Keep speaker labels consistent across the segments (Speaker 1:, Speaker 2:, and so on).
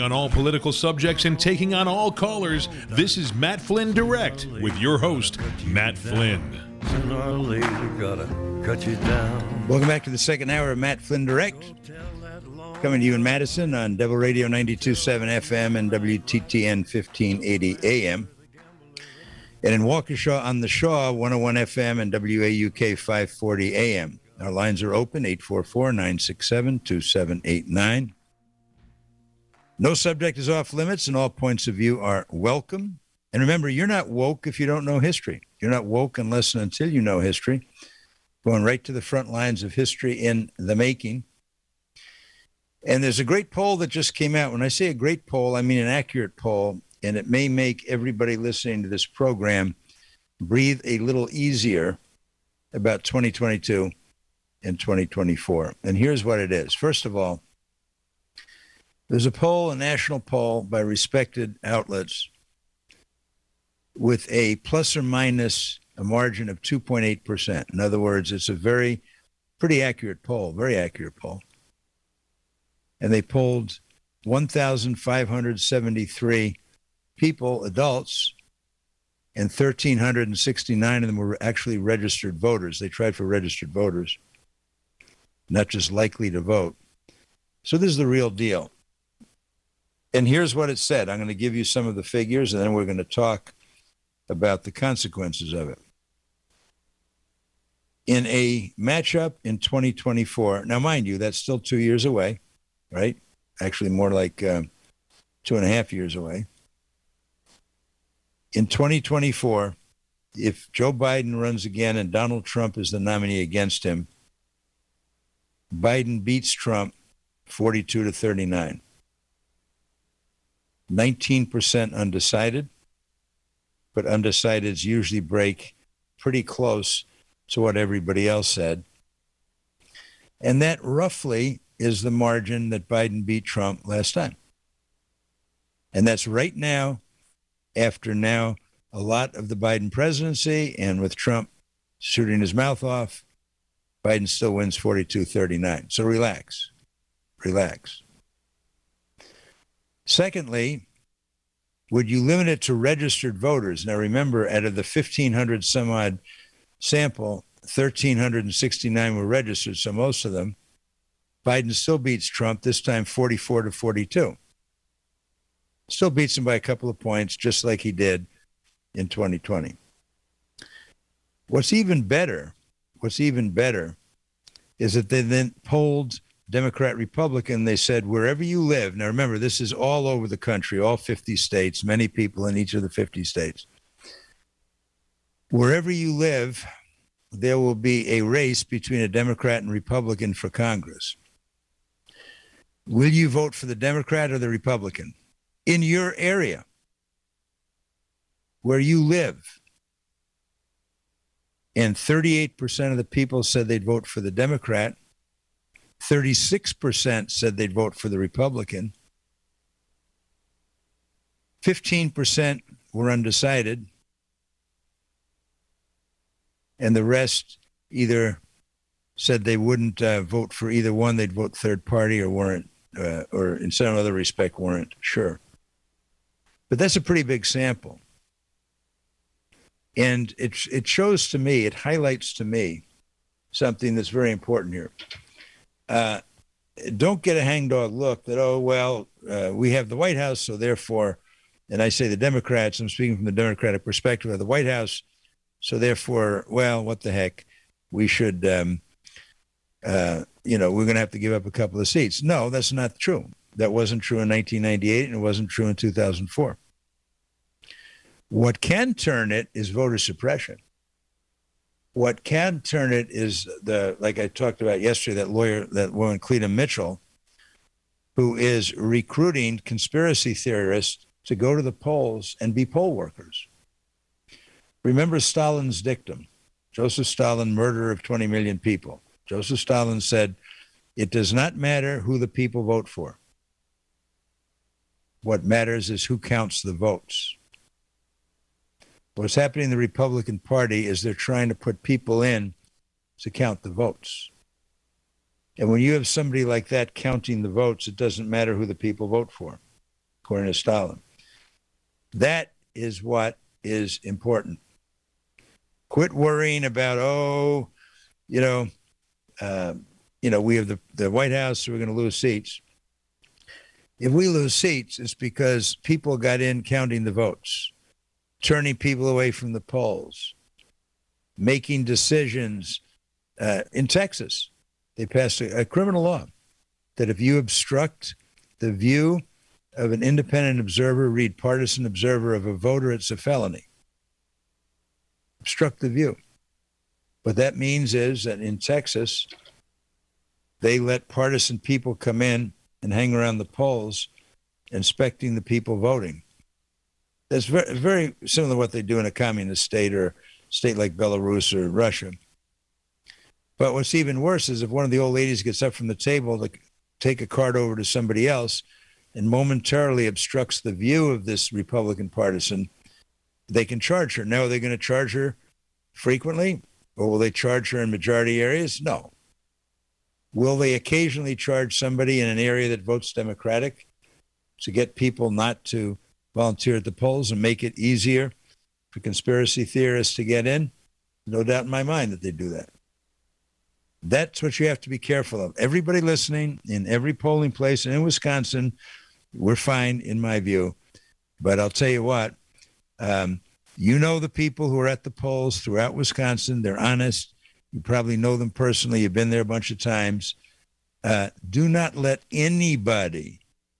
Speaker 1: on all political subjects and taking on all callers. This is Matt Flynn Direct with your host, Matt Flynn.
Speaker 2: Sooner or later, gotta cut you down.
Speaker 3: Welcome back to the second hour of Matt Flynn Direct. Coming to you in Madison on Devil Radio 92.7 FM and WTTN 1580 AM. And in Waukesha on the Shaw 101 FM and WAUK 540 AM. Our lines are open, 844-967-2789. No subject is off limits and all points of view are welcome. And remember, you're not woke if you don't know history. You're not woke unless and until you know history. Going right to the front lines of history in the making. And there's a great poll that just came out. When I say a great poll, I mean an accurate poll, and it may make everybody listening to this program breathe a little easier about 2022 and 2024. And here's what it is. First of all, there's a poll, a national poll by respected outlets with a plus or minus a margin of 2.8%. In other words, it's a pretty accurate poll, very accurate poll. And they polled 1,573 people, adults, and 1,369 of them were actually registered voters. They tried for registered voters, not just likely to vote. So this is the real deal. And here's what it said. I'm going to give you some of the figures, and then we're going to talk about the consequences of it. In a matchup in 2024, now mind you, that's still 2 years away, right? Actually, more like 2.5 years away. In 2024, if Joe Biden runs again and Donald Trump is the nominee against him, Biden beats Trump 42-39. 19% undecided, but undecideds usually break pretty close to what everybody else said. And that roughly is the margin that Biden beat Trump last time. And that's right now, after now a lot of the Biden presidency, and with Trump shooting his mouth off, Biden still wins 42-39. So relax. Secondly, would you limit it to registered voters? Now remember, out of the 1,500 some odd sample, 1,369 were registered, so most of them. Biden still beats Trump, this time 44-42. Still beats him by a couple of points, just like he did in 2020. What's even better is that they then polled Democrat, Republican. They said, wherever you live, now remember, this is all over the country, all 50 states, many people in each of the 50 states. Wherever you live, there will be a race between a Democrat and Republican for Congress. Will you vote for the Democrat or the Republican? In your area, where you live. And 38% of the people said they'd vote for the Democrat. 36% said they'd vote for the Republican. 15% were undecided. And the rest either said they wouldn't vote for either one. They'd vote third party or weren't, or in some other respect weren't sure. But that's a pretty big sample. And it shows to me, it highlights to me something that's very important here. Don't get a hangdog look that, we have the White House, so therefore, and I say the Democrats, I'm speaking from the Democratic perspective of the White House, so therefore, what the heck, we should, we're going to have to give up a couple of seats. No, that's not true. That wasn't true in 1998, and it wasn't true in 2004. What can turn it is voter suppression. What can turn it is like I talked about yesterday, that woman, Cleta Mitchell, who is recruiting conspiracy theorists to go to the polls and be poll workers. Remember Stalin's dictum, Joseph Stalin, murderer of 20 million people. Joseph Stalin said, it does not matter who the people vote for. What matters is who counts the votes. What's happening in the Republican Party is they're trying to put people in to count the votes. And when you have somebody like that counting the votes, it doesn't matter who the people vote for. according to Stalin. That is what is important. Quit worrying about, we have the White House, so we're going to lose seats. If we lose seats, it's because people got in counting the votes, turning people away from the polls, making decisions. In Texas, they passed a criminal law that if you obstruct the view of an independent observer, read partisan observer of a voter, it's a felony. Obstruct the view. What that means is that in Texas, they let partisan people come in and hang around the polls, inspecting the people voting. That's very, very similar to what they do in a communist state or state like Belarus or Russia. But what's even worse is if one of the old ladies gets up from the table to take a card over to somebody else and momentarily obstructs the view of this Republican partisan, they can charge her. Now, are they going to charge her frequently? Or will they charge her in majority areas? No. Will they occasionally charge somebody in an area that votes Democratic to get people not to volunteer at the polls and make it easier for conspiracy theorists to get in? No doubt in my mind that they do that. That's what you have to be careful of. Everybody listening in every polling place and in Wisconsin, we're fine in my view. But I'll tell you what, the people who are at the polls throughout Wisconsin, they're honest. You probably know them personally. You've been there a bunch of times. Do not let anybody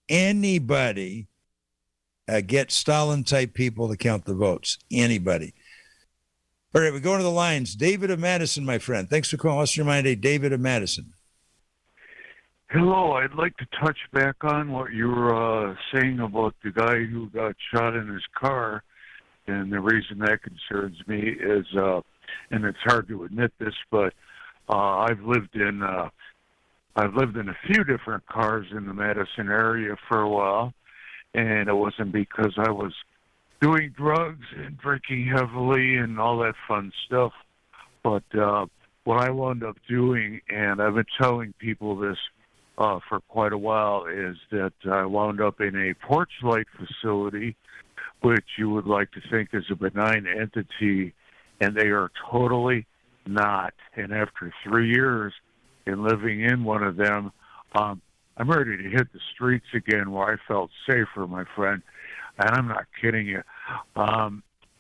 Speaker 3: get Stalin-type people to count the votes. Anybody. All right, we go to the lines. David of Madison, my friend. Thanks for calling. What's your mind today? David of Madison.
Speaker 4: Hello, I'd like to touch back on what you were saying about the guy who got shot in his car. And the reason that concerns me is, and it's hard to admit this, but I've lived in a few different cars in the Madison area for a while, and it wasn't because I was doing drugs and drinking heavily and all that fun stuff. But what I wound up doing, and I've been telling people this for quite a while, is that I wound up in a porch light facility, which you would like to think is a benign entity, and they are totally not. And after 3 years in living in one of them, I'm ready to hit the streets again where I felt safer, my friend. And I'm not kidding you. And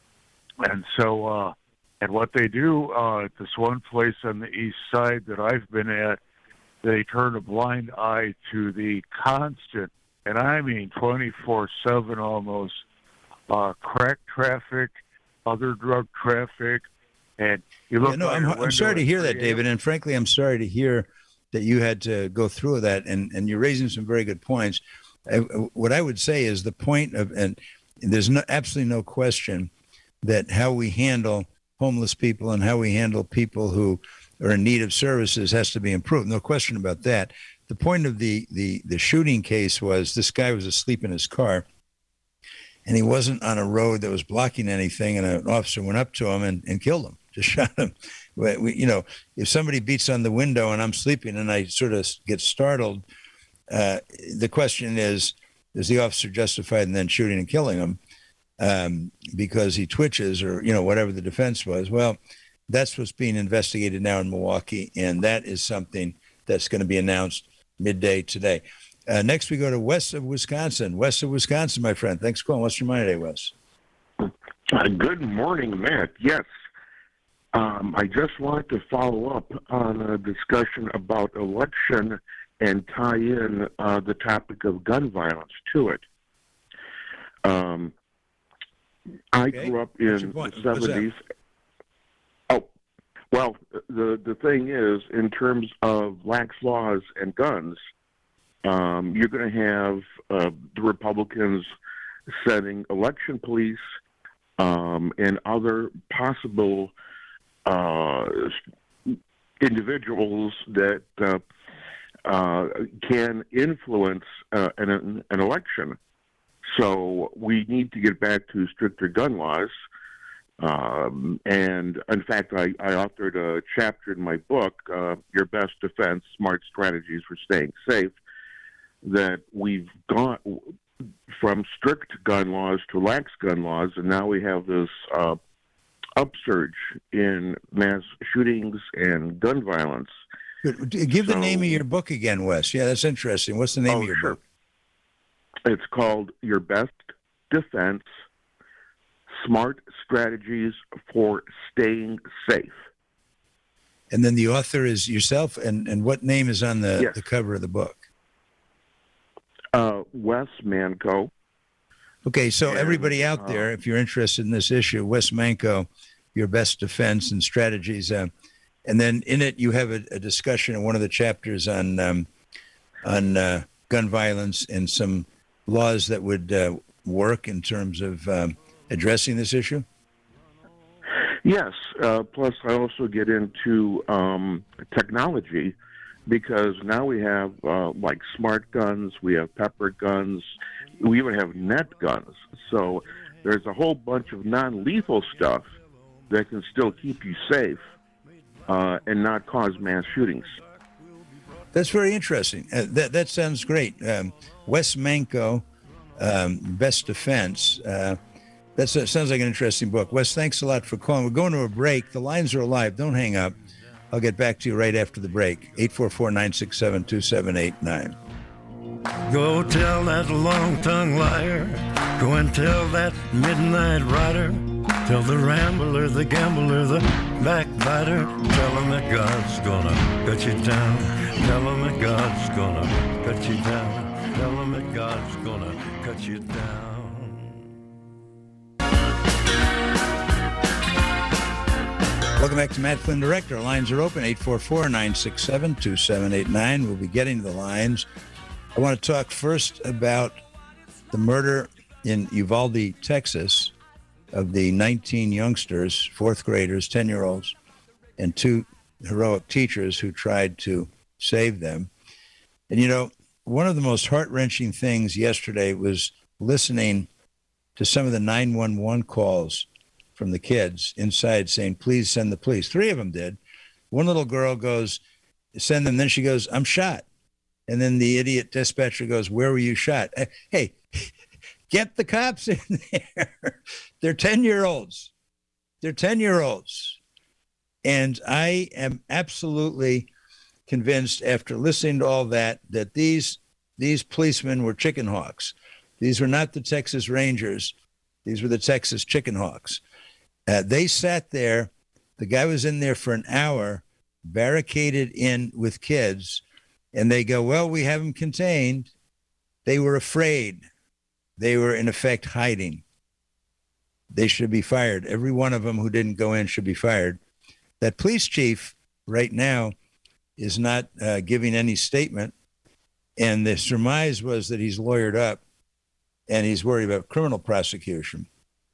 Speaker 4: what they do at this one place on the east side that I've been at, they turn a blind eye to the constant, and I mean 24/7 almost, crack traffic, other drug traffic, and you look.
Speaker 3: Yeah, no, I'm sorry to hear that, David, and frankly, I'm sorry to hear that you had to go through that, and you're raising some very good points. What I would say is the point of, and there's absolutely no question that how we handle homeless people and how we handle people who are in need of services has to be improved. No question about that. The point of the shooting case was this guy was asleep in his car, and he wasn't on a road that was blocking anything, and an officer went up to him and killed him, just shot him. If somebody beats on the window and I'm sleeping and I sort of get startled, the question is the officer justified in then shooting and killing him because he twitches or, whatever the defense was? Well, that's what's being investigated now in Milwaukee, and that is something that's going to be announced midday today. Next, we go to West of Wisconsin. West of Wisconsin, my friend. Thanks for calling. What's your mind today, Wes?
Speaker 5: Good morning, Matt. Yes. I just wanted to follow up on a discussion about election and tie in the topic of gun violence to it. I grew up in the 70s. Oh, well, the thing is, in terms of lax laws and guns, you're going to have the Republicans setting election police and other possible individuals that can influence an election. So we need to get back to stricter gun laws. And in fact, I authored a chapter in my book, Your Best Defense, Smart Strategies for Staying Safe, that we've from strict gun laws to lax gun laws, and now we have this upsurge in mass shootings and gun violence.
Speaker 3: Give the name of your book again, Wes. Yeah, that's interesting. What's the name of your book?
Speaker 5: It's called Your Best Defense: Smart Strategies for Staying Safe.
Speaker 3: And then the author is yourself, and what name is on the cover of the book?
Speaker 5: Wes Manco.
Speaker 3: Okay, so everybody out there, if you're interested in this issue, Wes Manco, Your Best Defense and Strategies. And then in it, you have a discussion in one of the chapters on gun violence and some laws that would work in terms of addressing this issue.
Speaker 5: Yes. Plus, I also get into technology, because now we have like smart guns, we have pepper guns, we even have net guns. So there's a whole bunch of non-lethal stuff that can still keep you safe and not cause mass shootings.
Speaker 3: That's very interesting. That sounds great. Wes Manco, Best Defense. That sounds like an interesting book. Wes, thanks a lot for calling. We're going to a break. The lines are alive. Don't hang up. I'll get back to you right after the break. 844-967-2789.
Speaker 2: Go tell that long-tongued liar. Go and tell that midnight rider. Tell the rambler, the gambler, the backbiter. Tell him that God's gonna cut you down. Tell him that God's gonna cut you down. Tell him that God's gonna cut you down.
Speaker 3: Welcome back to Matt Flynn Direct. Our lines are open, 844-967-2789. We'll be getting to the lines. I want to talk first about the murder in Uvalde, Texas, of the 19 youngsters, fourth graders, 10-year-olds, and 2 heroic teachers who tried to save them. And, you know, one of the most heart-wrenching things yesterday was listening to some of the 911 calls from the kids inside saying, please send the police. 3 of them did. One little girl goes, send them. Then she goes, I'm shot. And then the idiot dispatcher goes, where were you shot? Hey, get the cops in there. They're 10-year-olds. They're 10-year-olds. And I am absolutely convinced after listening to all that these policemen were chicken hawks. These were not the Texas Rangers. These were the Texas chicken hawks. They sat there. The guy was in there for an hour, barricaded in with kids, and they go, well, we have them contained. They were afraid. They were, in effect, hiding. They should be fired. Every one of them who didn't go in should be fired. That police chief right now is not giving any statement, and the surmise was that he's lawyered up, and he's worried about criminal prosecution.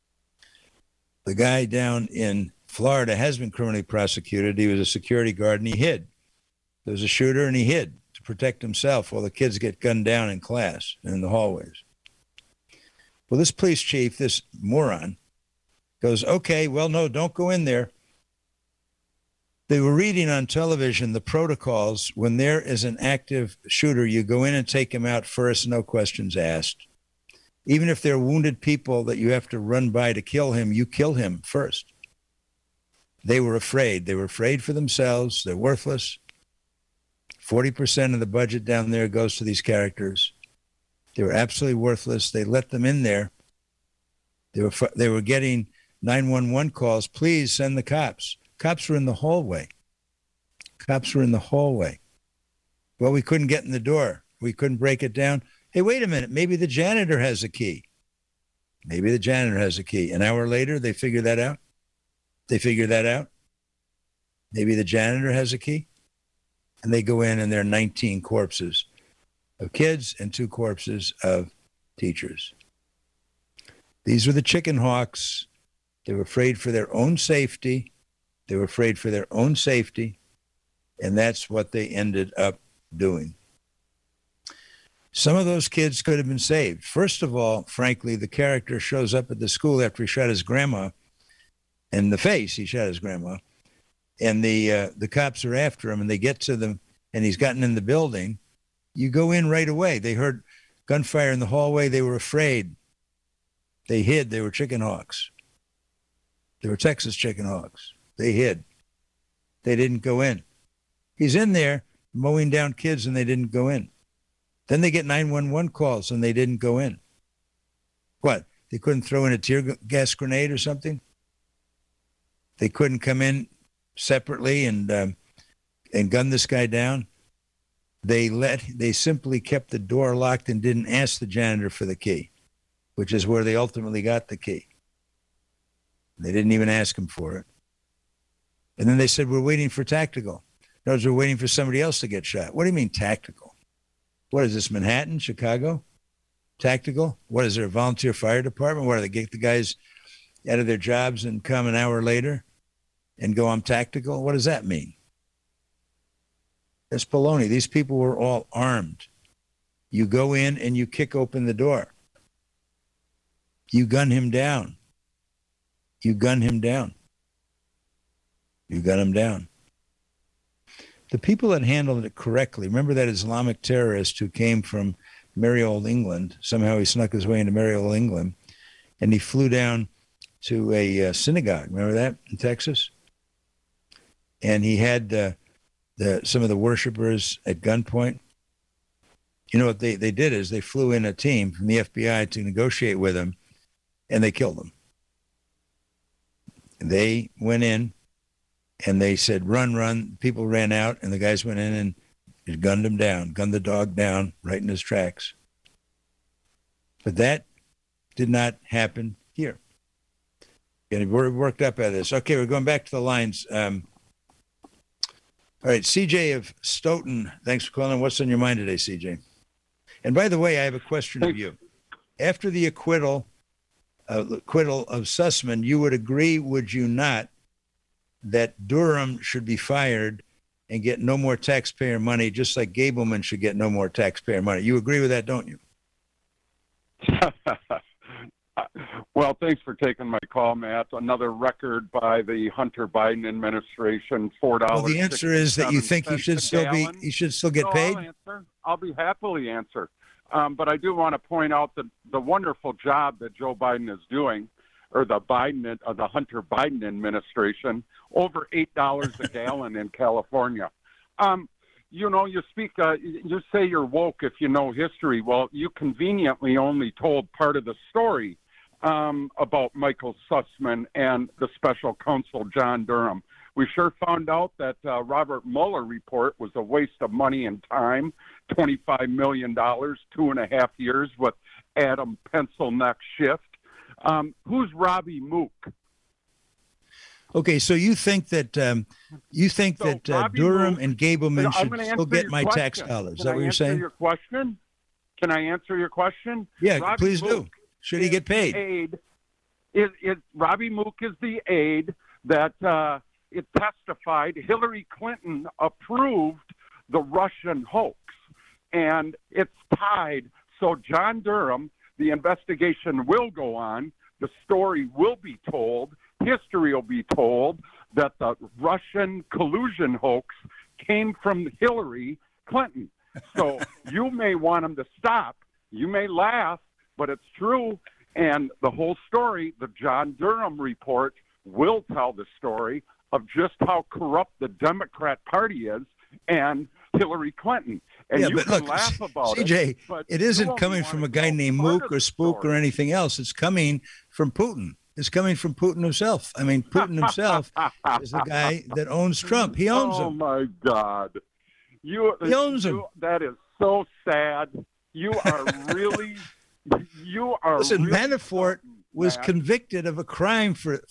Speaker 3: The guy down in Florida has been criminally prosecuted. He was a security guard, and he hid. There was a shooter, and he hid to protect himself while the kids get gunned down in class and in the hallways. Well, this police chief, this moron, goes, okay, well, no, don't go in there. They were reading on television the protocols. When there is an active shooter, you go in and take him out first, no questions asked. Even if they're wounded people that you have to run by to kill him, you kill him first. They were afraid. They were afraid for themselves. They're worthless. 40% of the budget down there goes to these characters. They were absolutely worthless. They let them in there. They were getting 911 calls. Please send the cops. Cops were in the hallway. Cops were in the hallway. Well, we couldn't get in the door. We couldn't break it down. Hey, wait a minute. Maybe the janitor has a key. Maybe the janitor has a key. An hour later, they figure that out. Maybe the janitor has a key. And they go in and there are 19 corpses of kids and 2 corpses of teachers. These were the chicken hawks. They were afraid for their own safety. And that's what they ended up doing. Some of those kids could have been saved. First of all, frankly, the character shows up at the school after he shot his grandma in the face. He shot his grandma. And the cops are after him, and they get to them, and he's gotten in the building. You go in right away. They heard gunfire in the hallway. They were afraid. They hid. They were chicken hawks. They were Texas chicken hawks. They hid. They didn't go in. He's in there mowing down kids, and they didn't go in. Then they get 911 calls, and they didn't go in. What? They couldn't throw in a tear gas grenade or something? They couldn't come in separately and gun this guy down? They simply kept the door locked and didn't ask the janitor for the key, which is where they ultimately got the key. They didn't even ask him for it. And then they said, we're waiting for tactical. No, we're waiting for somebody else to get shot. What do you mean tactical? What is this, Manhattan, Chicago? Tactical? What is there, a volunteer fire department? What do they get the guys out of their jobs and come an hour later and go, I'm tactical? What does that mean? That's baloney. These people were all armed. You go in and you kick open the door. You gun him down. You gun him down. You gun him down. The people that handled it correctly, remember that Islamic terrorist who came from merry old England, somehow he snuck his way into merry old England, and he flew down to a synagogue, remember that, in Texas? And he had some of the worshipers at gunpoint. You know what they did is they flew in a team from the FBI to negotiate with him, and they killed him. They went in, and they said, run, run. People ran out, and the guys went in and gunned him down, gunned the dog down right in his tracks. But that did not happen here. And we're worked up at this. Okay, we're going back to the lines. All right, CJ of Stoughton, thanks for calling. What's on your mind today, CJ? And by the way, I have a question of you. After the acquittal of Sussman, you would agree, would you not, that Durham should be fired and get no more taxpayer money, just like Gableman should get no more taxpayer money? You agree with that, don't you?
Speaker 6: Well, thanks for taking my call, Matt. Another record by the Hunter Biden administration, $4.
Speaker 3: Well, the answer is that you think he should still get paid?
Speaker 6: I'll be happily answer. But I do want to point out the wonderful job that Joe Biden is doing, or the Hunter Biden administration, over $8 a gallon in California. You speak, you say you're woke if you know history. Well, you conveniently only told part of the story about Michael Sussman and the special counsel, John Durham. We sure found out that Robert Mueller report was a waste of money and time, $25 million, 2.5 years with Adam Pencil-neck Schiff. Who's Robbie Mook?
Speaker 3: Okay, so you think that Durham Mook, and Gableman should still get my tax dollars? Is that what you're saying?
Speaker 6: Can I answer your question?
Speaker 3: Yeah,
Speaker 6: Robbie
Speaker 3: please
Speaker 6: Mook
Speaker 3: do. Should he get paid?
Speaker 6: Robbie Mook is the aide that it testified Hillary Clinton approved the Russian hoax, and it's tied. So John Durham, the investigation will go on. The story will be told. History will be told that the Russian collusion hoax came from Hillary Clinton. So you may want him to stop. You may laugh, but it's true. And the whole story, the John Durham report, will tell the story of just how corrupt the Democrat Party is and Hillary Clinton. And you can laugh about
Speaker 3: CJ,
Speaker 6: but
Speaker 3: it isn't coming from a guy named Mook or Spook or anything else. It's coming from Putin. It's coming from Putin himself. I mean, Putin himself is the guy that owns Trump. He owns him.
Speaker 6: Oh, my God.
Speaker 3: He owns him.
Speaker 6: That is so sad. You are really...
Speaker 3: Listen, Manafort was convicted of a crime for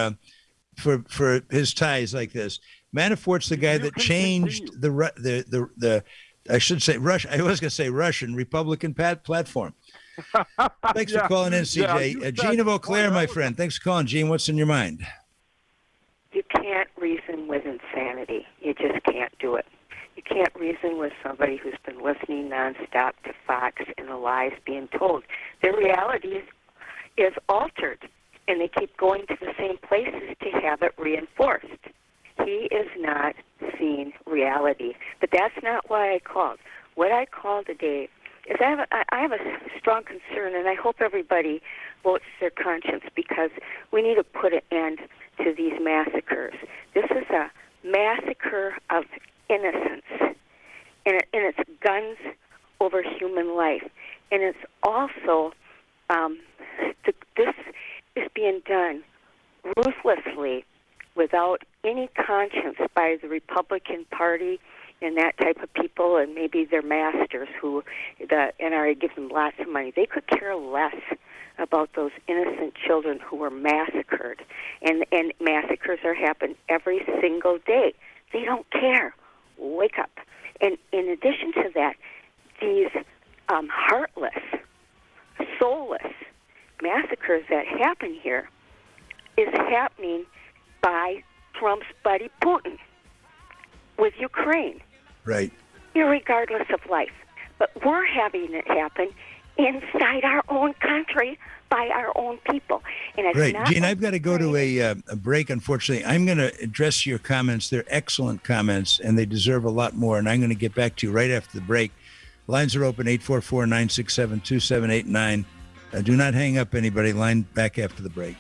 Speaker 3: his ties like this. Manafort's the guy that changed the I should say Russian. I was going to say Russian Republican platform. Thanks for calling in, CJ. Gene of Eau Claire, my friend. Thanks for calling, Gene. What's in your mind?
Speaker 7: You can't reason with insanity. You just can't do it. You can't reason with somebody who's been listening nonstop to Fox and the lies being told. Their reality is altered, and they keep going to the same places to have it reinforced. He is not seeing reality. But that's not why I called. What I called today is I have a strong concern, and I hope everybody votes their conscience, because we need to put an end to these massacres. This is a massacre of innocence, and it's guns over human life. And it's also, this is being done ruthlessly without any conscience by the Republican Party and that type of people, and maybe their masters, who the NRA gives them lots of money. They could care less about those innocent children who were massacred, and massacres are happening every single day. They don't care. Wake up. And in addition to that, these heartless, soulless massacres that happen here is happening by Trump's buddy Putin with Ukraine.
Speaker 3: Right.
Speaker 7: Irregardless of life. But we're having it happen inside our own country by our own people. And it's
Speaker 3: right.
Speaker 7: Not
Speaker 3: Gene, I've got to go to a break, unfortunately. I'm going to address your comments. They're excellent comments, and they deserve a lot more. And I'm going to get back to you right after the break. Lines are open, 844-967-2789. Do not hang up, anybody. Line back after the break.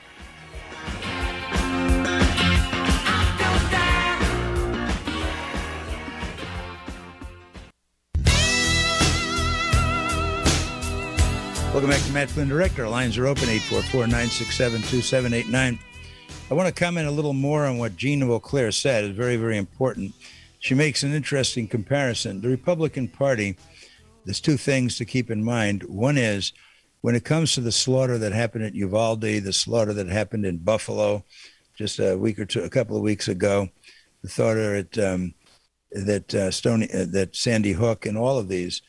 Speaker 3: Welcome back to Matt Flynn Direct. Our lines are open, 844-967-2789. I want to comment a little more on what Jean Vauclair said. It's very, very important. She makes an interesting comparison. The Republican Party, there's two things to keep in mind. One is, when it comes to the slaughter that happened at Uvalde, the slaughter that happened in Buffalo just a couple of weeks ago, the slaughter at that Sandy Hook, and all of these,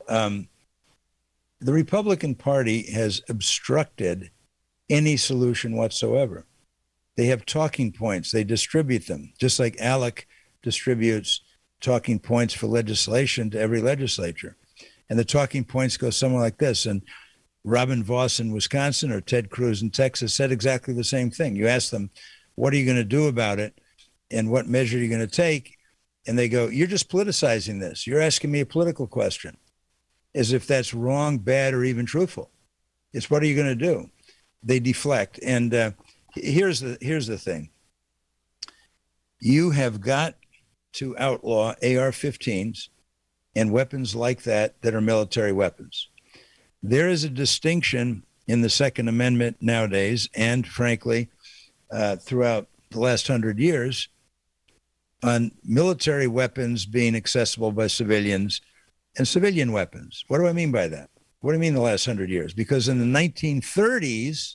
Speaker 3: the Republican Party has obstructed any solution whatsoever. They have talking points. They distribute them, just like ALEC distributes talking points for legislation to every legislature. And the talking points go somewhere like this. And Robin Vos in Wisconsin or Ted Cruz in Texas said exactly the same thing. You ask them, what are you going to do about it? And what measure are you going to take? And they go, you're just politicizing this. You're asking me a political question, as if that's wrong, bad, or even truthful. It's what are you going to do? They deflect. And here's the thing. You have got to outlaw AR-15s and weapons like that are military weapons. There is a distinction in the Second Amendment nowadays, and frankly, throughout the last 100 years, on military weapons being accessible by civilians and civilian weapons. What do I mean by that? What do I mean the last 100 years? Because in the 1930s,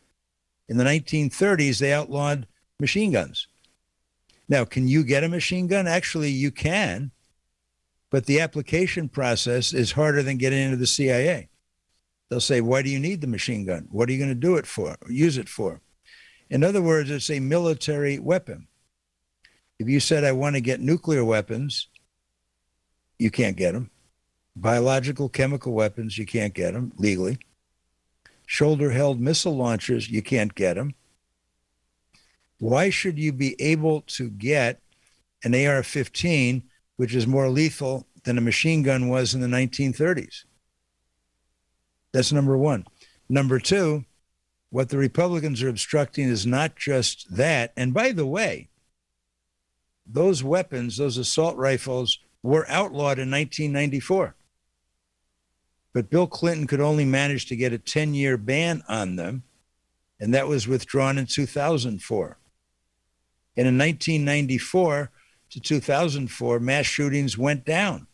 Speaker 3: they outlawed machine guns. Now, can you get a machine gun? Actually, you can, but the application process is harder than getting into the CIA. They'll say, why do you need the machine gun? What are you going to do it for, or use it for? In other words, it's a military weapon. If you said, I want to get nuclear weapons, you can't get them. Biological, chemical weapons, you can't get them legally. Shoulder-held missile launchers, you can't get them. Why should you be able to get an AR-15, which is more lethal than a machine gun was in the 1930s? That's number one. Number two, what the Republicans are obstructing is not just that. And by the way, those weapons, those assault rifles, were outlawed in 1994. But Bill Clinton could only manage to get a 10-year ban on them, and that was withdrawn in 2004. And in 1994 to 2004, mass shootings went down.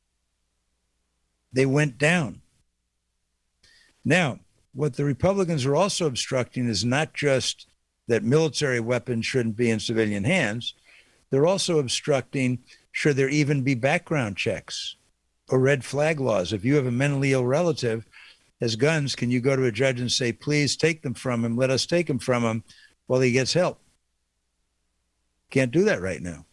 Speaker 3: They went down. Now, what the Republicans are also obstructing is not just that military weapons shouldn't be in civilian hands. They're also obstructing, should there even be background checks or red flag laws? If you have a mentally ill relative has guns, can you go to a judge and say, please take them from him, let us take them from him while he gets help? Can't do that right now.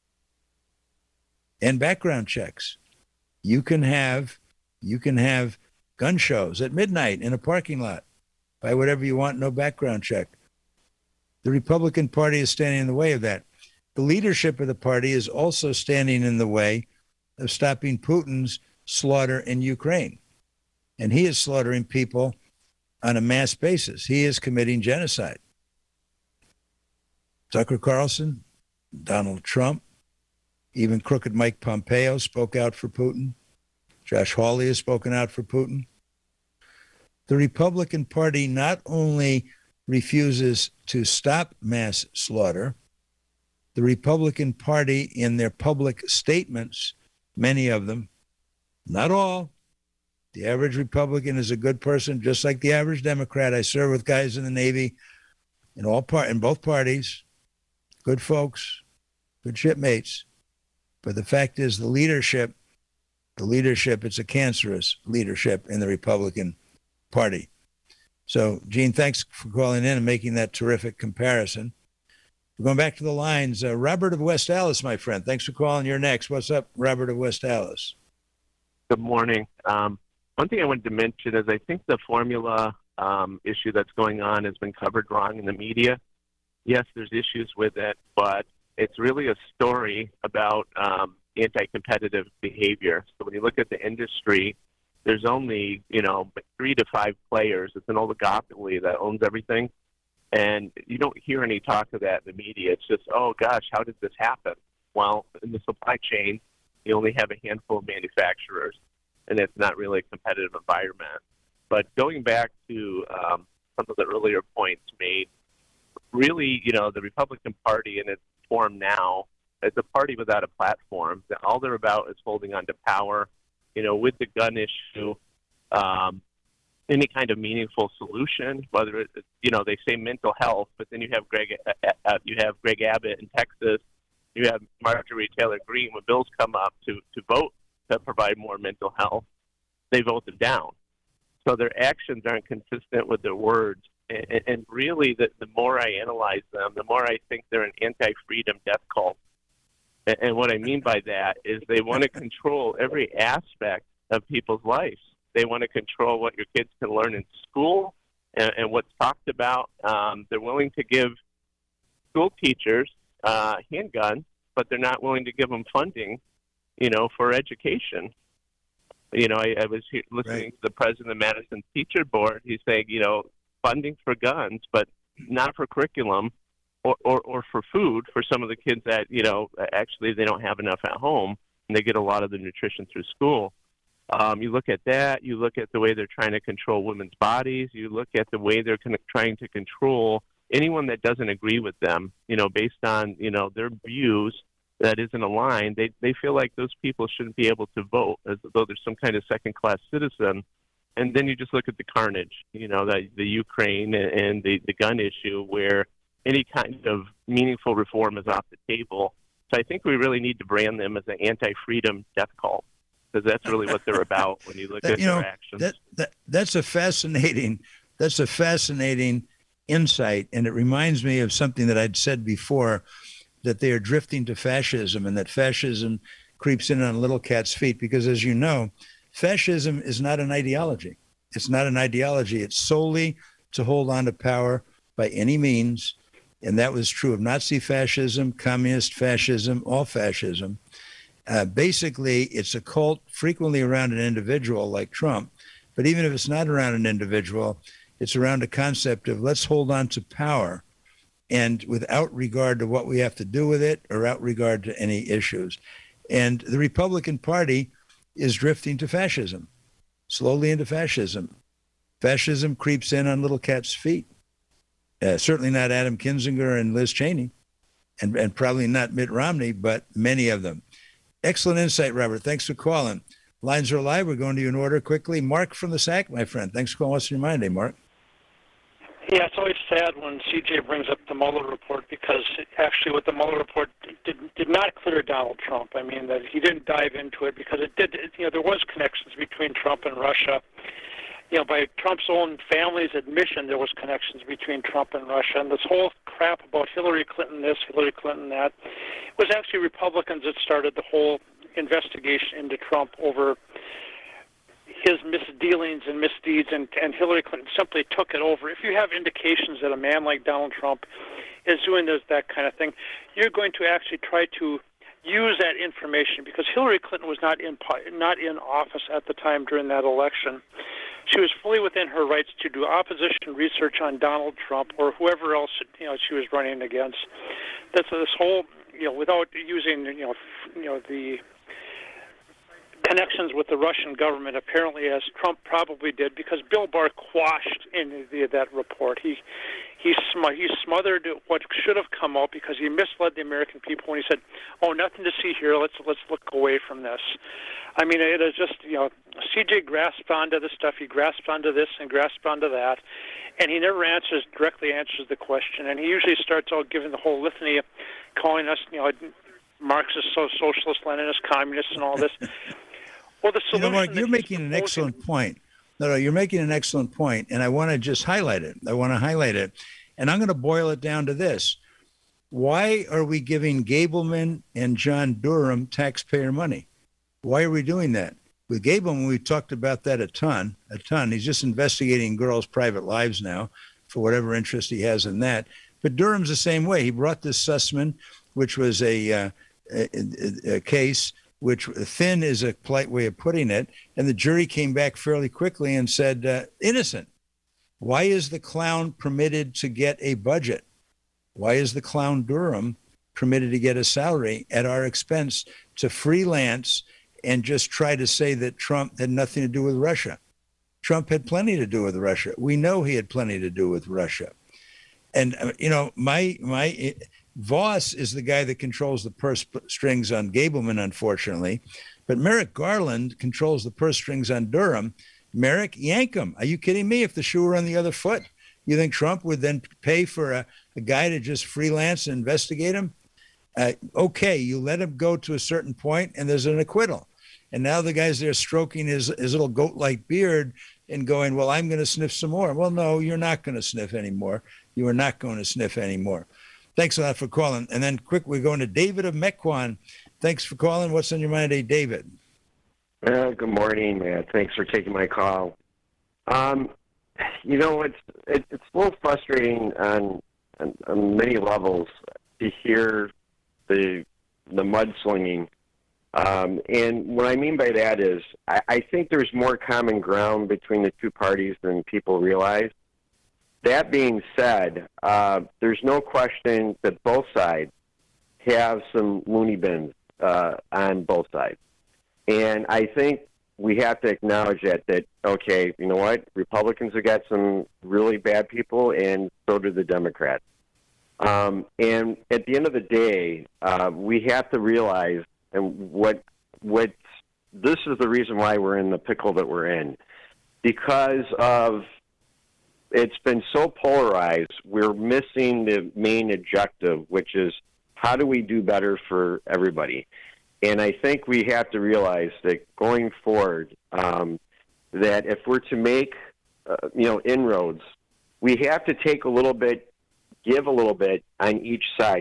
Speaker 3: And background checks. You can have gun shows at midnight in a parking lot. Buy whatever you want, no background check. The Republican Party is standing in the way of that. The leadership of the party is also standing in the way of stopping Putin's slaughter in Ukraine. And he is slaughtering people on a mass basis. He is committing genocide. Tucker Carlson, Donald Trump, even crooked Mike Pompeo spoke out for Putin. Josh Hawley has spoken out for Putin. The Republican Party not only refuses to stop mass slaughter, the Republican Party in their public statements, many of them, not all, the average Republican is a good person, just like the average Democrat. I serve with guys in the Navy in both parties, good folks, good shipmates. But the fact is the leadership, it's a cancerous leadership in the Republican Party. So, Gene, thanks for calling in and making that terrific comparison. We're going back to the lines. Robert of West Allis, my friend. Thanks for calling. You're next. What's up, Robert of West Allis?
Speaker 8: Good morning. One thing I wanted to mention is I think the formula issue that's going on has been covered wrong in the media. Yes, there's issues with it, but it's really a story about anti-competitive behavior. So when you look at the industry, there's only, 3 to 5 players. It's an oligopoly that owns everything. And you don't hear any talk of that in the media. It's just, oh, gosh, how did this happen? Well, in the supply chain, you only have a handful of manufacturers, and it's not really a competitive environment. But going back to some of the earlier points made, really, the Republican Party in its form now is a party without a platform. All they're about is holding on to power. With the gun issue, any kind of meaningful solution, whether it's, they say mental health, but then you have Greg Abbott in Texas, you have Marjorie Taylor Greene, when bills come up to vote to provide more mental health, they vote them down. So their actions aren't consistent with their words. And really, the more I analyze them, the more I think they're an anti-freedom death cult. And what I mean by that is they want to control every aspect of people's lives. They want to control what your kids can learn in school and what's talked about. They're willing to give school teachers handguns, but they're not willing to give them funding, for education. I was listening to the president of Madison Teacher Board. He's saying, funding for guns, but not for curriculum or for food for some of the kids that, actually they don't have enough at home, and they get a lot of the nutrition through school. You look at that. You look at the way they're trying to control women's bodies. You look at the way they're trying to control anyone that doesn't agree with them, based on, their views that isn't aligned. They feel like those people shouldn't be able to vote, as though they're some kind of second-class citizen. And then you just look at the carnage, the Ukraine and the gun issue, where any kind of meaningful reform is off the table. So I think we really need to brand them as an anti-freedom death cult, because that's really what they're about when you look at their actions.
Speaker 3: That's a fascinating insight, and it reminds me of something that I'd said before, that they are drifting to fascism, and that fascism creeps in on little cat's feet, because as you know, fascism is not an ideology. It's not an ideology. It's solely to hold on to power by any means. And that was true of Nazi fascism, communist fascism, all fascism. Basically, it's a cult frequently around an individual like Trump. But even if it's not around an individual, it's around a concept of let's hold on to power, and without regard to what we have to do with it or without regard to any issues. And the Republican Party is drifting to fascism, slowly into fascism. Fascism creeps in on little cat's feet. Certainly not Adam Kinzinger and Liz Cheney, and probably not Mitt Romney, but many of them. Excellent insight, Robert. Thanks for calling. Lines are live. We're going to you in order quickly. Mark from the SAC, my friend. Thanks for calling. What's in your mind, Mark?
Speaker 9: Yeah, it's always sad when CJ brings up the Mueller report, because actually what the Mueller report did not clear Donald Trump. I mean, that he didn't dive into it, because there was connections between Trump and Russia. By Trump's own family's admission, there was connections between Trump and Russia. And this whole crap about Hillary Clinton this, Hillary Clinton that, was actually Republicans that started the whole investigation into Trump over his misdealings and misdeeds, and Hillary Clinton simply took it over. If you have indications that a man like Donald Trump is doing that kind of thing, you're going to actually try to use that information, because Hillary Clinton was not in office at the time during that election. She was fully within her rights to do opposition research on Donald Trump or whoever else she was running against. That's this whole without using the connections with the Russian government, apparently, as Trump probably did, because Bill Barr quashed in that report. He smothered what should have come out because he misled the American people when he said, "Oh, nothing to see here. Let's look away from this." I mean, it is just CJ grasped onto this stuff. He grasped onto this and grasped onto that, and he never directly answers the question. And he usually starts out giving the whole litany, calling us Marxist, socialist, Leninist, communists, and all this. Well, the solution.
Speaker 3: Mark, you're making an excellent point. No, you're making an excellent point, and I want to just highlight it. And I'm going to boil it down to this. Why are we giving Gableman and John Durham taxpayer money? Why are we doing that? With Gableman, we talked about that a ton. He's just investigating girls' private lives now for whatever interest he has in that. But Durham's the same way. He brought this Sussman, which was a case, which thin is a polite way of putting it, and the jury came back fairly quickly and said, innocent. Why is the clown permitted to get a budget? Why is the clown Durham permitted to get a salary at our expense to freelance and just try to say that Trump had nothing to do with Russia? Trump had plenty to do with Russia. We know he had plenty to do with Russia. And, my Voss is the guy that controls the purse strings on Gableman, unfortunately. But Merrick Garland controls the purse strings on Durham. Merrick, yank him. Are you kidding me? If the shoe were on the other foot, you think Trump would then pay for a guy to just freelance and investigate him? Okay, you let him go to a certain point and there's an acquittal. And now the guy's there stroking his little goat-like beard and going, well, I'm going to sniff some more. Well, no, you're not going to sniff anymore. You are not going to sniff anymore. Thanks a lot for calling. And then quick, we're going to David of Mequon. Thanks for calling. What's on your mind today, David?
Speaker 10: Good morning, Matt. Thanks for taking my call. It's a little frustrating on many levels to hear the mudslinging. And what I mean by that is I think there's more common ground between the two parties than people realize. That being said, there's no question that both sides have some loony bins on both sides. And I think we have to acknowledge that, okay, you know what? Republicans have got some really bad people, and so do the Democrats. And at the end of the day, we have to realize, and what this is the reason why we're in the pickle that we're in. Because of it's been so polarized, we're missing the main objective, which is how do we do better for everybody? And I think we have to realize that going forward, that if we're to make, inroads, we have to take a little bit, give a little bit on each side.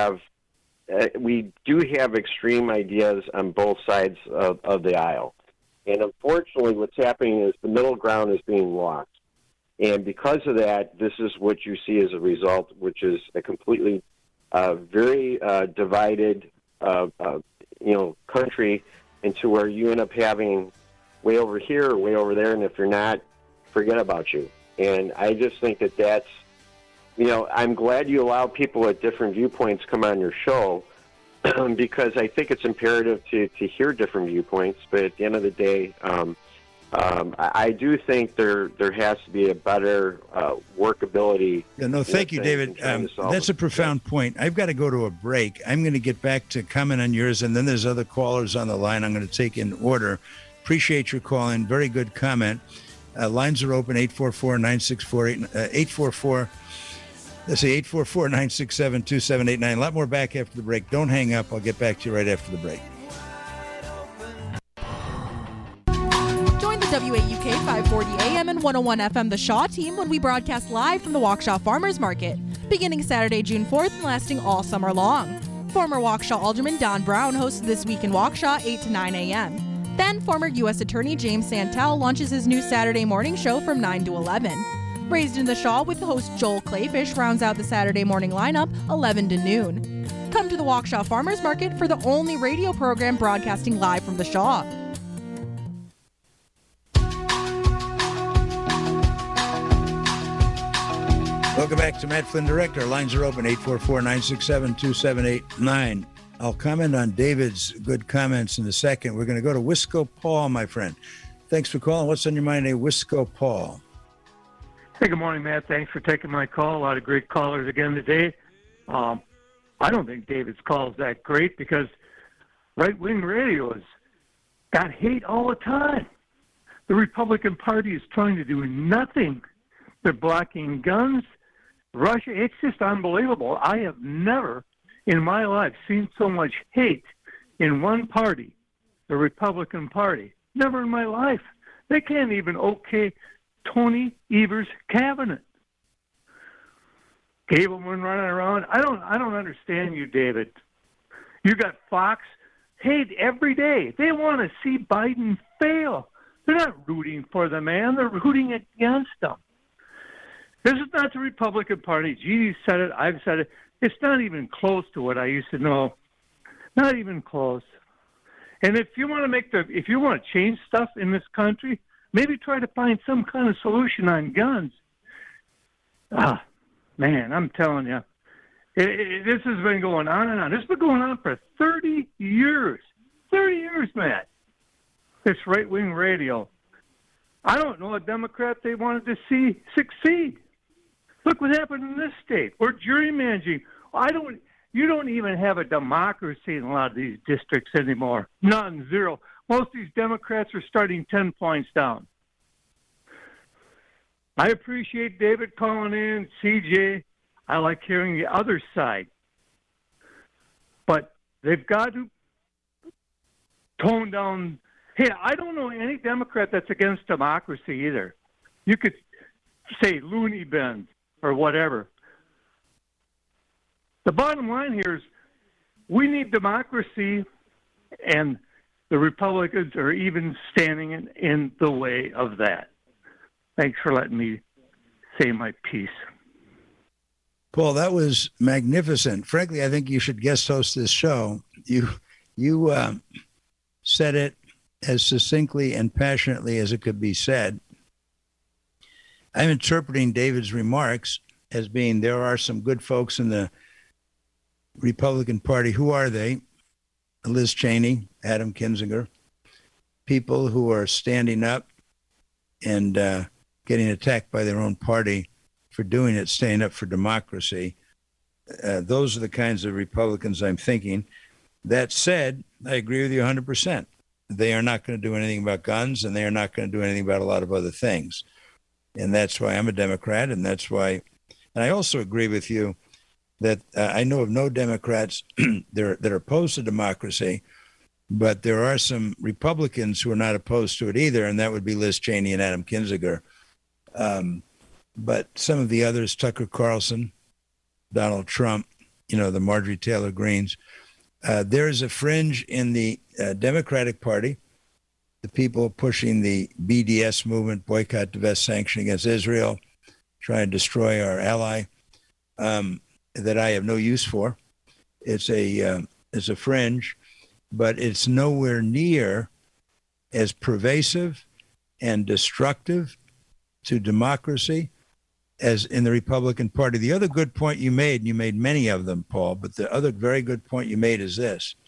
Speaker 10: We do have extreme ideas on both sides of the aisle. And unfortunately, what's happening is the middle ground is being lost. And because of that, this is what you see as a result, which is a completely very divided country into where you end up having way over here or way over there, and if you're not, forget about you. And I just think that's, I'm glad you allow people with different viewpoints come on your show because I think it's imperative to hear different viewpoints. But at the end of the day, I do think there has to be a better workability.
Speaker 3: Yeah, no, thank you, David. That's a profound point. I've got to go to a break. I'm going to get back to comment on yours, and then there's other callers on the line I'm going to take in order. Appreciate your calling. Very good comment. Lines are open, 844-964-844. Let's see, 844-967-2789. A lot more back after the break. Don't hang up. I'll get back to you right after the break.
Speaker 11: WAUK 540 AM and 101 FM The Shaw team when we broadcast live from the Waukesha Farmers Market, beginning Saturday, June 4th and lasting all summer long. Former Waukesha Alderman Don Brown hosts This Week in Waukesha, 8 to 9 a.m. Then former U.S. Attorney James Santel launches his new Saturday morning show from 9 to 11. Raised in the Shaw with host Joel Clayfish rounds out the Saturday morning lineup, 11 to noon. Come to the Waukesha Farmers Market for the only radio program broadcasting live from the Shaw.
Speaker 3: Welcome back to Matt Flynn Direct. Our lines are open, 844-967-2789. I'll comment on David's good comments in a second. We're going to go to Wisco Paul, my friend. Thanks for calling. What's on your mind, Wisco Paul?
Speaker 12: Hey, good morning, Matt. Thanks for taking my call. A lot of great callers again today. I don't think David's call is that great because right-wing radio has got hate all the time. The Republican Party is trying to do nothing. They're blocking guns. Russia, it's just unbelievable. I have never in my life seen so much hate in one party, the Republican Party. Never in my life. They can't even okay Tony Evers' cabinet. Gableman running around. I don't understand you, David. You got Fox hate every day. They want to see Biden fail. They're not rooting for the man. They're rooting against him. This is not the Republican Party. Gee said it. I've said it. It's not even close to what I used to know. Not even close. And if you want to change stuff in this country, maybe try to find some kind of solution on guns. Man, I'm telling you, this has been going on and on. This has been going on for 30 years. 30 years, Matt. This right-wing radio. I don't know a Democrat they wanted to see succeed. Look what happened in this state. We're gerrymandering. You don't even have a democracy in a lot of these districts anymore. None, zero. Most of these Democrats are starting 10 points down. I appreciate David calling in, CJ. I like hearing the other side. But they've got to tone down. Hey, I don't know any Democrat that's against democracy either. You could say loony bins or whatever. The bottom line here is we need democracy, and the Republicans are even standing in the way of that. Thanks for letting me say my piece.
Speaker 3: Paul, that was magnificent. Frankly, I think you should guest host this show. You said it as succinctly and passionately as it could be said. I'm interpreting David's remarks as being there are some good folks in the Republican Party. Who are they? Liz Cheney, Adam Kinzinger, people who are standing up and getting attacked by their own party for doing it, standing up for democracy. Those are the kinds of Republicans I'm thinking. That said, I agree with you 100%. They are not going to do anything about guns, and they are not going to do anything about a lot of other things. And that's why I'm a Democrat, and that's why, and I also agree with you that I know of no Democrats that are opposed to democracy, but there are some Republicans who are not opposed to it either, and that would be Liz Cheney and Adam Kinzinger. But some of the others, Tucker Carlson, Donald Trump, the Marjorie Taylor Greens, there is a fringe in the Democratic Party, the people pushing the BDS movement, boycott, divest, sanction against Israel, trying to destroy our ally, that I have no use for. It's a fringe, but it's nowhere near as pervasive and destructive to democracy as in the Republican Party. The other good point you made, and you made many of them, Paul, but the other very good point you made is this.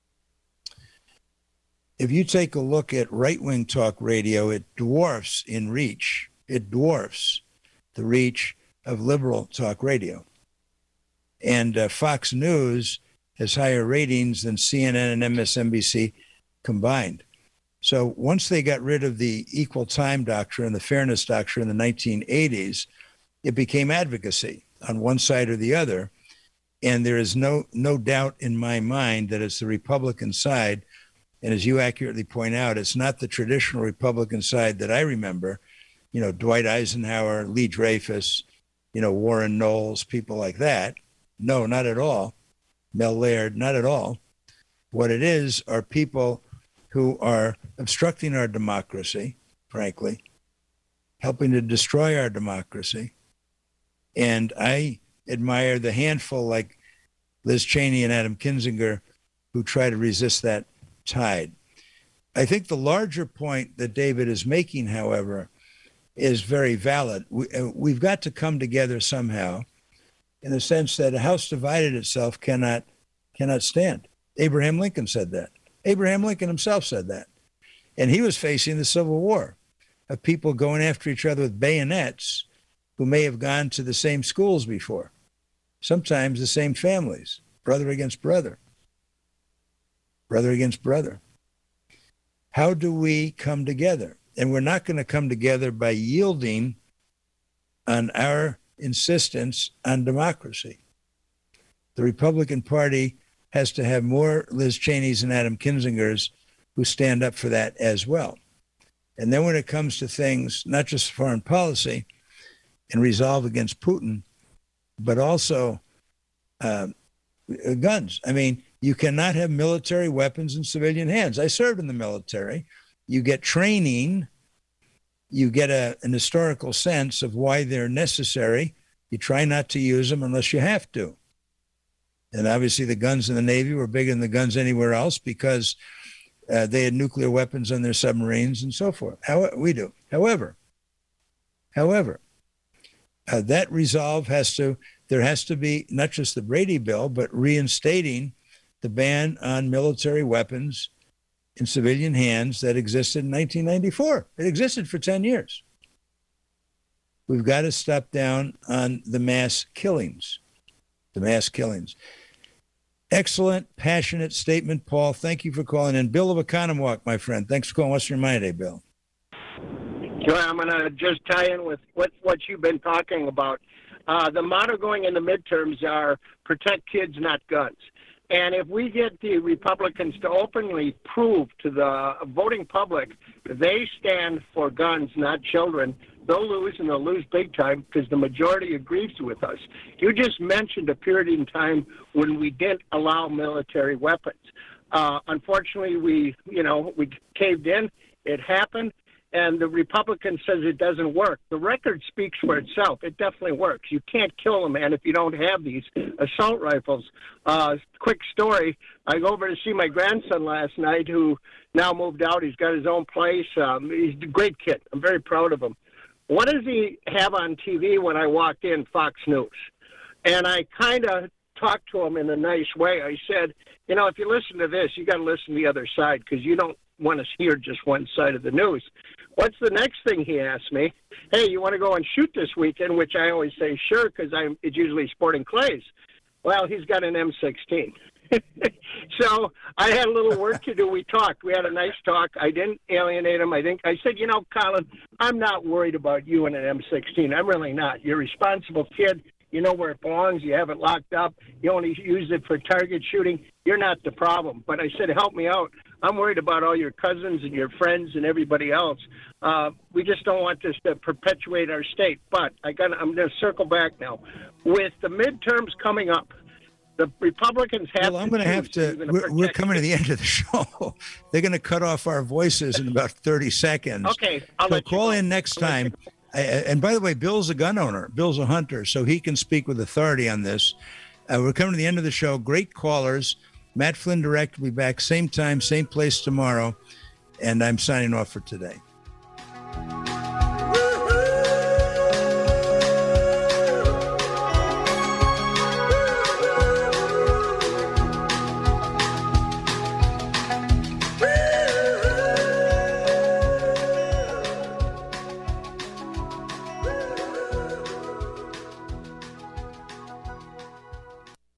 Speaker 3: If you take a look at right-wing talk radio, it dwarfs in reach. It dwarfs the reach of liberal talk radio. And Fox News has higher ratings than CNN and MSNBC combined. So once they got rid of the equal time doctrine, the fairness doctrine in the 1980s, it became advocacy on one side or the other. And there is no doubt in my mind that it's the Republican side. And as you accurately point out, it's not the traditional Republican side that I remember, Dwight Eisenhower, Lee Dreyfus, Warren Knowles, people like that. No, not at all. Mel Laird, not at all. What it is are people who are obstructing our democracy, frankly, helping to destroy our democracy. And I admire the handful like Liz Cheney and Adam Kinzinger, who try to resist that tide. I think the larger point that David is making, however, is very valid. We've got to come together somehow, in the sense that a house divided itself cannot stand. Abraham Lincoln said that. Abraham Lincoln himself said that. And he was facing the Civil War of people going after each other with bayonets who may have gone to the same schools before, sometimes the same families, brother against brother, brother against brother. How do we come together? And we're not going to come together by yielding on our insistence on democracy. The Republican Party has to have more Liz Cheneys and Adam Kinzingers who stand up for that as well. And then when it comes to things, not just foreign policy and resolve against Putin, but also guns. I mean, you cannot have military weapons in civilian hands. I served in the military. You get training. You get an historical sense of why they're necessary. You try not to use them unless you have to. And obviously the guns in the Navy were bigger than the guns anywhere else because they had nuclear weapons on their submarines and so forth. We do. However, that resolve there has to be not just the Brady Bill, but reinstating the ban on military weapons in civilian hands that existed in 1994. It existed for 10 years. We've got to stop down on the mass killings. Excellent, passionate statement, Paul. Thank you for calling in. Bill of Economowoc, my friend. Thanks for calling. What's your mind today, Bill?
Speaker 13: Well, I'm going to just tie in with what you've been talking about. The motto going in the midterms are protect kids, not guns. And if we get the Republicans to openly prove to the voting public they stand for guns, not children, they'll lose, and they'll lose big time because the majority agrees with us. You just mentioned a period in time when we didn't allow military weapons. Unfortunately, we caved in. It happened. And the Republican says it doesn't work. The record speaks for itself. It definitely works. You can't kill a man if you don't have these assault rifles. Quick story. I go over to see my grandson last night who now moved out. He's got his own place. He's a great kid. I'm very proud of him. What does he have on TV when I walked in? Fox News. And I kind of talked to him in a nice way. I said, if you listen to this, you got to listen to the other side because you don't want to hear just one side of the news. What's the next thing he asked me? Hey, you want to go and shoot this weekend? Which I always say, sure, because it's usually sporting clays. Well, he's got an M16. So I had a little work to do. We talked. We had a nice talk. I didn't alienate him. I said, Colin, I'm not worried about you and an M16. I'm really not. You're a responsible kid. You know where it belongs. You have it locked up. You only use it for target shooting. You're not the problem. But I said, help me out. I'm worried about all your cousins and your friends and everybody else. We just don't want this to perpetuate our state. But I'm going to circle back now. With the midterms coming up, the Republicans have
Speaker 3: I'm going to have to. We're coming to the end of the show. They're going to cut off our voices in about 30 seconds.
Speaker 13: Okay.
Speaker 3: So call in next time. And by the way, Bill's a gun owner. Bill's a hunter, so he can speak with authority on this. We're coming to the end of the show. Great callers. Matt Flynn Direct will be back same time, same place tomorrow. And I'm signing off for today.